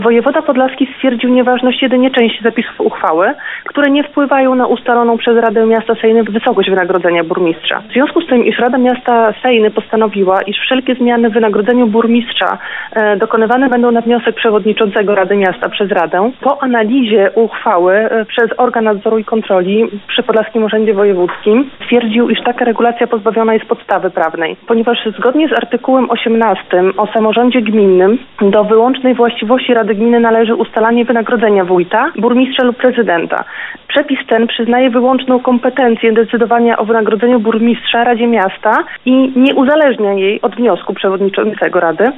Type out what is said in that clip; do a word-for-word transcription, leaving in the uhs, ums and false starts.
Wojewoda podlaski stwierdził nieważność jedynie części zapisów uchwały, które nie wpływają na ustaloną przez Radę Miasta Sejny wysokość wynagrodzenia burmistrza. W związku z tym, iż Rada Miasta Sejny postanowiła, iż wszelkie zmiany w wynagrodzeniu burmistrza e, dokonywane będą na wniosek przewodniczącego Rady Miasta przez Radę, po analizie uchwały e, przez organ nadzoru i kontroli przy Podlaskim Urzędzie Wojewódzkim stwierdził, iż taka regulacja pozbawiona jest podstawy prawnej, ponieważ zgodnie z artykułem osiemnastym o samorządzie gminnym do wyłącznej właściwości Rady Gminy należy ustalanie wynagrodzenia wójta, burmistrza lub prezydenta. Przepis ten przyznaje wyłączną kompetencję decydowania o wynagrodzeniu burmistrza Radzie Miasta i nie uzależnia jej od wniosku przewodniczącego Rady.